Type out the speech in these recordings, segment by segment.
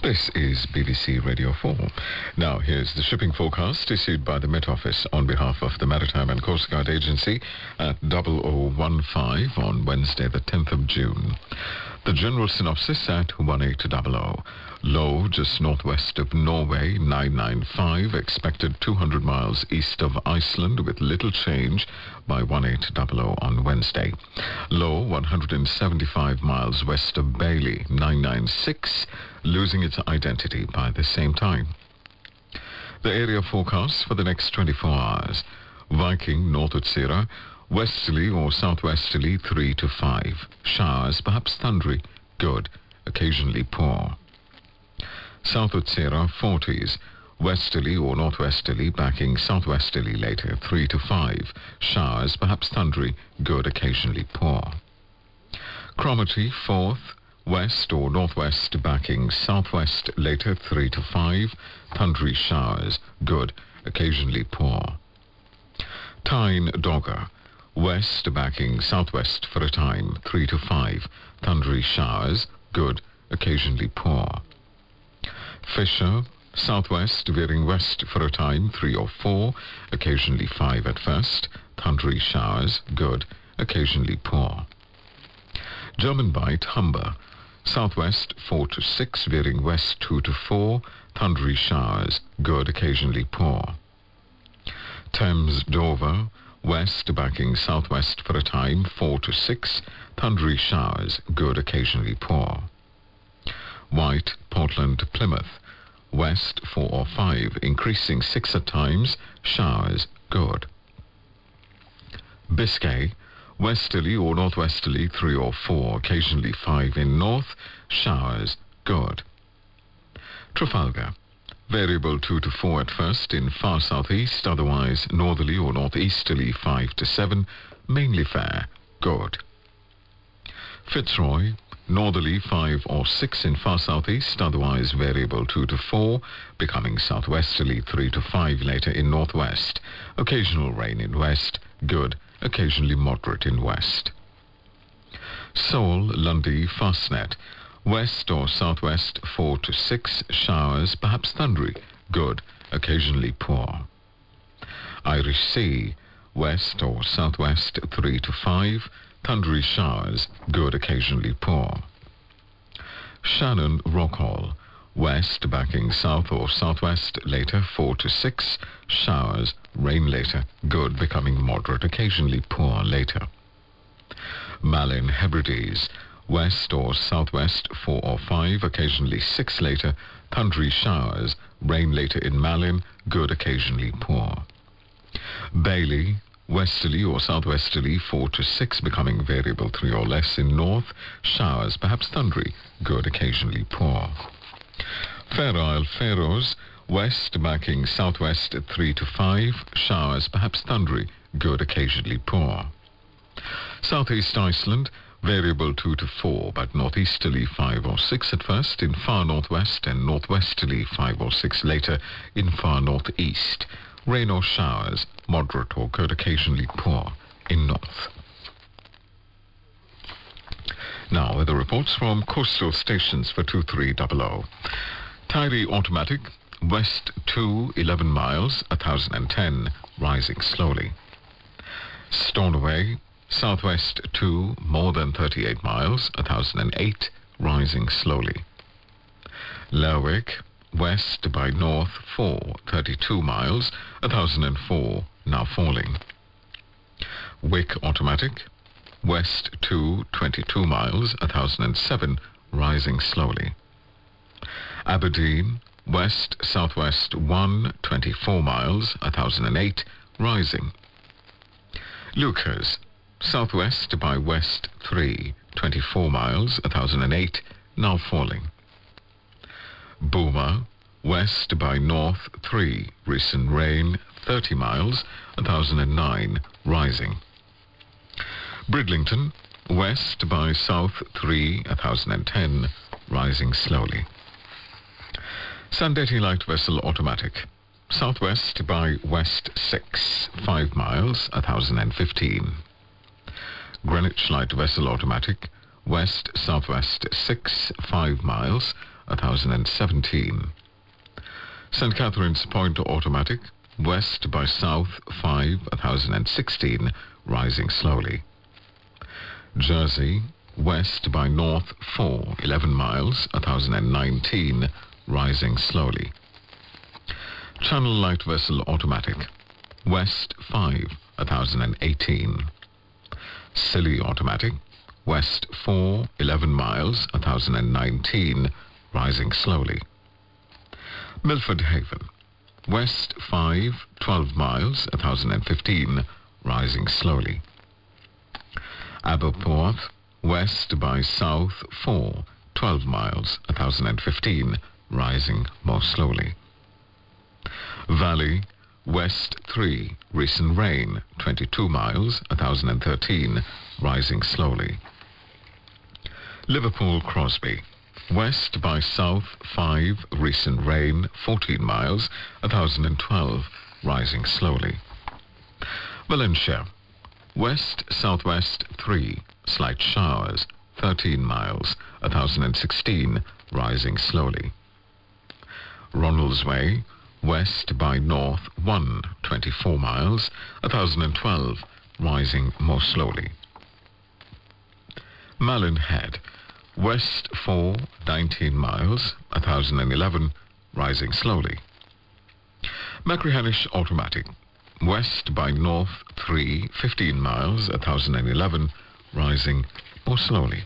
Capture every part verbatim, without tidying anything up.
This is B B C Radio four. Now, here's the shipping forecast issued by the Met Office on behalf of the Maritime and Coast Guard Agency at double oh one five on Wednesday, the tenth of June. The general synopsis at one eight double oh. Low just northwest of Norway, nine nine five, expected two hundred miles east of Iceland with little change by one eight double oh on Wednesday. Low one hundred seventy-five miles west of Bailey, nine nine six, losing its identity by the same time. The area forecast for the next twenty-four hours. Viking, North Utsira, westerly or southwesterly three to five. Showers, perhaps thundery, good, occasionally poor. South Utsira, forties. Westerly or northwesterly, backing southwesterly later, three to five. Showers, perhaps thundery, good, occasionally poor. Cromarty, fourth. West or northwest, backing southwest later, three to five. Thundery showers, good, occasionally poor. Tyne Dogger, west backing southwest for a time, three to five. Thundery showers, good, occasionally poor. Fisher, southwest veering west for a time, three or four. Occasionally five at first. Thundery showers, good, occasionally poor. German Bight, Humber, southwest four to six, veering west two to four. Thundery showers, good, occasionally poor. Thames Dover, west backing southwest for a time, four to six. Thundery showers, good, occasionally poor. White, Portland, Plymouth, west four or five, increasing six at times. Showers, good. Biscay, westerly or northwesterly three or four, occasionally five in north. Showers, good. Trafalgar, variable two to four at first in far southeast, otherwise northerly or northeasterly five to seven, mainly fair, good. Fitzroy, northerly five or six in far southeast, otherwise variable two to four, becoming southwesterly three to five later in northwest. Occasional rain in west, good, occasionally moderate in west. Seoul, Lundy, Fastnet, west or southwest four to six, showers, perhaps thundery, good, occasionally poor. Irish Sea, west or southwest three to five, thundery showers, good, occasionally poor. Shannon, Rockhall, west backing south or southwest later four to six, showers, rain later, good, becoming moderate, occasionally poor later. Malin, Hebrides, west or southwest four or five, occasionally six later, thundery showers, rain later in Malin, good, occasionally poor. Bailey, westerly or southwesterly four to six, becoming variable three or less in north. Showers, perhaps thundery, good, occasionally poor. Fair Isle, Faroes, west backing southwest at three to five. Showers, perhaps thundery, good, occasionally poor. Southeast Iceland, variable two to four, but northeasterly five or six at first in far northwest and northwesterly five or six later in far northeast. Rain or showers, moderate or good, occasionally poor in north. Now, weather reports from coastal stations for two three double oh. Tyrie Automatic, west two, eleven miles, one thousand ten, rising slowly. Stornoway, southwest two, more than thirty-eight miles, one thousand eight, rising slowly. Lerwick, west by north four, thirty-two miles, one thousand four, now falling. Wick Automatic, west two, twenty-two miles, one thousand seven, rising slowly. Aberdeen, west southwest one, twenty-four miles, one thousand eight, rising. Lucas, southwest by west three, twenty-four miles, one thousand eight, now falling. Boomer, west by north three, recent rain, thirty miles, one thousand nine, rising. Bridlington, west by south three, one thousand ten, rising slowly. Sandetti Light Vessel Automatic, southwest by west six, five miles, one thousand fifteen. Greenwich Light Vessel Automatic, west southwest six, five miles, one thousand seventeen. Saint Catherine's Point automatic, west by south five, one thousand sixteen, rising slowly. Jersey, west by north four, eleven miles, one thousand nineteen, rising slowly. Channel light vessel automatic, west five, one thousand eighteen. Scilly automatic, west four, eleven miles, one thousand nineteen, rising slowly. Milford Haven, west five, twelve miles, one thousand fifteen, rising slowly. Aberporth, west by south four, twelve miles, one thousand fifteen, rising more slowly. Valley, west three, recent rain, twenty-two miles, one thousand thirteen, rising slowly. Liverpool Crosby, west by south five, recent rain, fourteen miles, one thousand twelve, rising slowly. Valencia, west southwest three, slight showers, thirteen miles, one thousand sixteen, rising slowly. Ronaldsway, west by north one, twenty-four miles, one thousand twelve, rising more slowly. Malin Head, west four, nineteen miles, one thousand eleven, rising slowly. Machrihanish automatic, west by north three, fifteen miles, one thousand eleven, rising more slowly.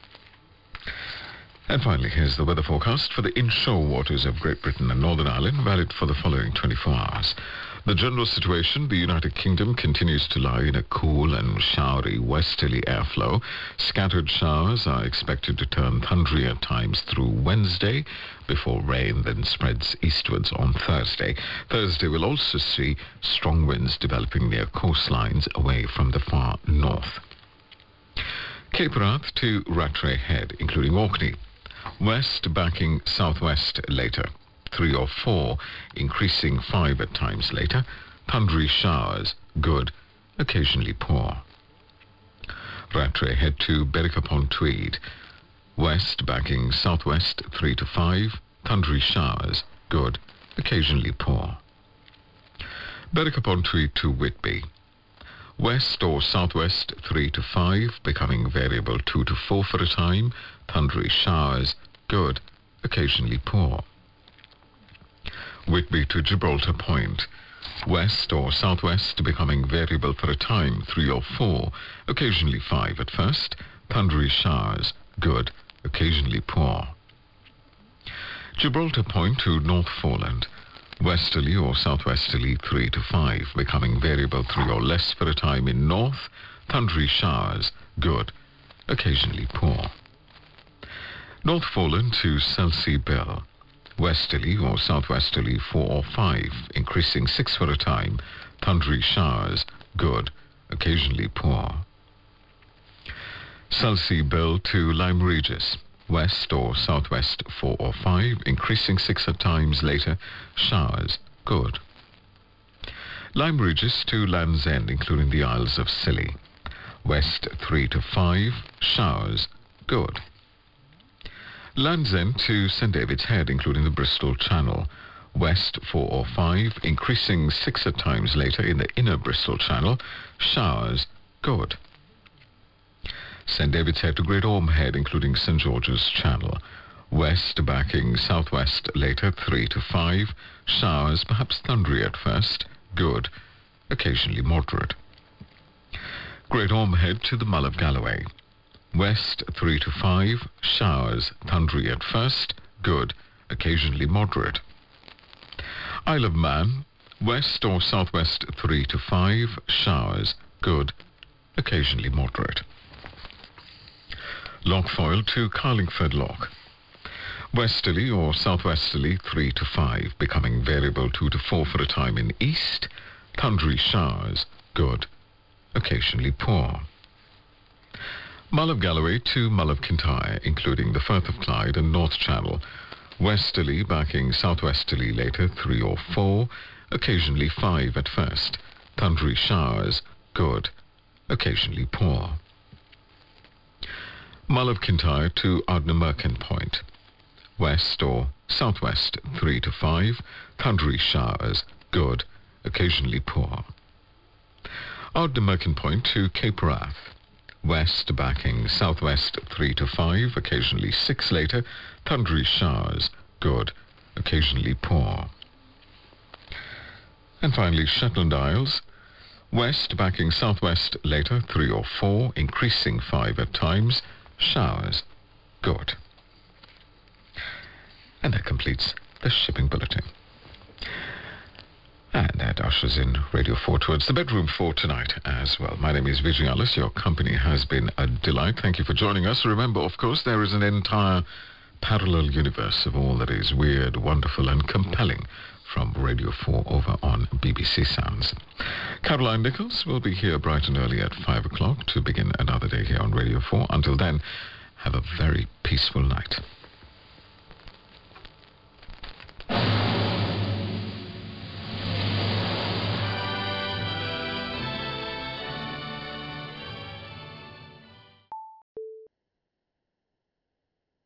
And finally, here's the weather forecast for the inshore waters of Great Britain and Northern Ireland, valid for the following twenty-four hours. The general situation, the United Kingdom continues to lie in a cool and showery westerly airflow. Scattered showers are expected to turn thundery at times through Wednesday, before rain then spreads eastwards on Thursday. Thursday will also see strong winds developing near coastlines away from the far north. Cape Wrath to Rattray Head, including Orkney. West backing southwest later, three or four, increasing five at times later. Thundery showers, good, occasionally poor. Rattray Head to Berwick-upon-Tweed. West backing southwest three to five, thundery showers, good, occasionally poor. Berwick-upon-Tweed to Whitby. West or southwest three to five, becoming variable two to four for a time, thundery showers, good, occasionally poor. Whitby to Gibraltar Point. West or southwest, becoming variable for a time, three or four, occasionally five at first, thundery showers, good, occasionally poor. Gibraltar Point to North Foreland. Westerly or southwesterly three to five, becoming variable three or less for a time in north, thundery showers, good, occasionally poor. North Foreland to Selsey Bill. Westerly or southwesterly four or five, increasing six for a time, thundery showers, good, occasionally poor. Selsey Bill to Lyme Regis. West or southwest four or five, increasing six at times later, showers, good. Lyme Regis to Land's End, including the Isles of Scilly. West three to five, showers, good. Land's End to Saint David's Head, including the Bristol Channel. West four or five, increasing six at times later in the inner Bristol Channel, showers, good. Saint David's Head to Great Orme Head, including Saint George's Channel. West backing southwest later, three to five. Showers, perhaps thundery at first. Good. Occasionally moderate. Great Orme Head to the Mull of Galloway. West three to five. Showers, thundery at first. Good. Occasionally moderate. Isle of Man. West or southwest three to five. Showers, good. Occasionally moderate. Lochfoyle to Carlingford Loch. Westerly or southwesterly three to five, becoming variable two to four for a time in east. Thundery showers, good, occasionally poor. Mull of Galloway to Mull of Kintyre, including the Firth of Clyde and North Channel. Westerly backing southwesterly later, three or four, occasionally five at first. Thundery showers, good, occasionally poor. Mull of Kintyre to Ardnamurchan Point. west or southwest three to five, thundery showers, good, occasionally poor. Ardnamurchan Point to Cape Wrath, west backing southwest three to five, occasionally six later, thundery showers, good, occasionally poor. And finally, Shetland Isles, west backing southwest later, three or four, increasing five at times, showers, good. And that completes the shipping bulletin. And that ushers in Radio four towards the bedroom for tonight as well. My name is Vijay Alice. Your company has been a delight. Thank you for joining us. Remember, of course, there is an entire parallel universe of all that is weird, wonderful and compelling from Radio four over on B B C Sounds. Caroline Nichols will be here bright and early at five o'clock to begin another day here on Radio four. Until then, have a very peaceful night.